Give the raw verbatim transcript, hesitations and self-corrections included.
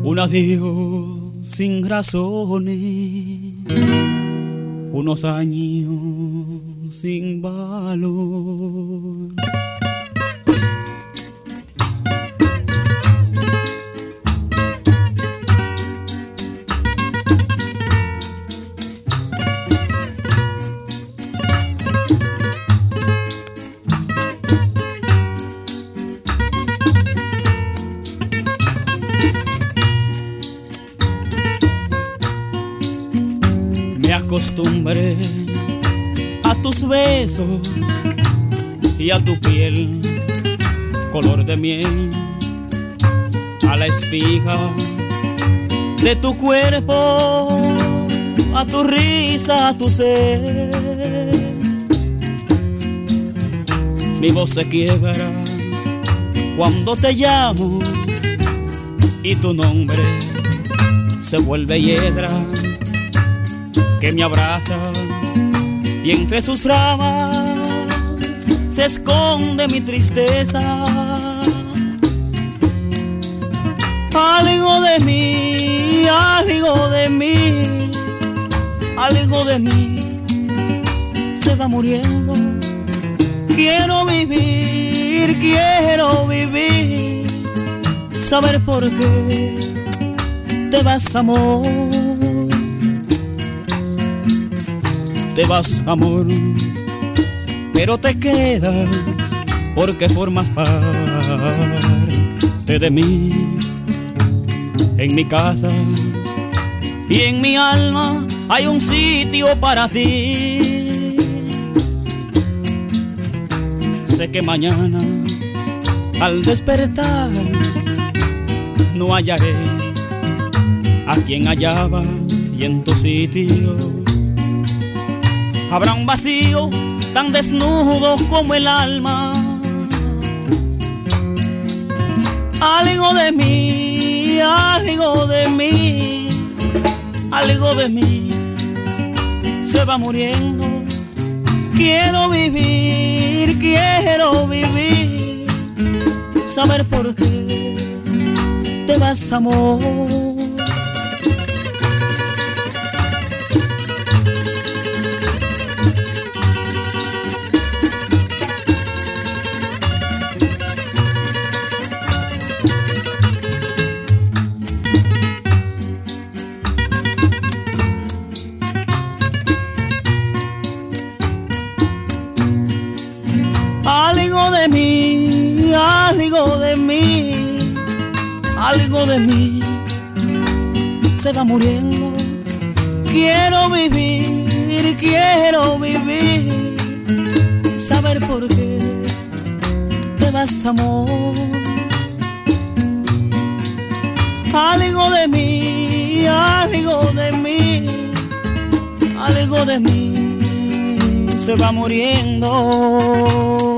Un adiós sin razones, unos años sin valor. Me acostumbré a tus besos y a tu piel color de miel, a la espiga de tu cuerpo, a tu risa, a tu ser. Mi voz se quiebra cuando te llamo y tu nombre se vuelve hiedra que me abraza y entre sus ramas se esconde mi tristeza. Algo de mí, algo de mí, algo de mí se va muriendo. Quiero vivir, quiero vivir, saber por qué te vas, amor. Te vas, amor, pero te quedas porque formas parte de mí. En mi casa y en mi alma hay un sitio para ti. Sé que mañana al despertar no hallaré a quien hallaba y en tu sitio habrá un vacío tan desnudo como el alma. Algo de mí, algo de mí, algo de mí se va muriendo. Quiero vivir, quiero vivir, saber por qué te vas, amor. Algo de mí, algo de mí, algo de mí se va muriendo. Quiero vivir, quiero vivir, saber por qué te vas, amor. Algo de mí, algo de mí, algo de mí se va muriendo.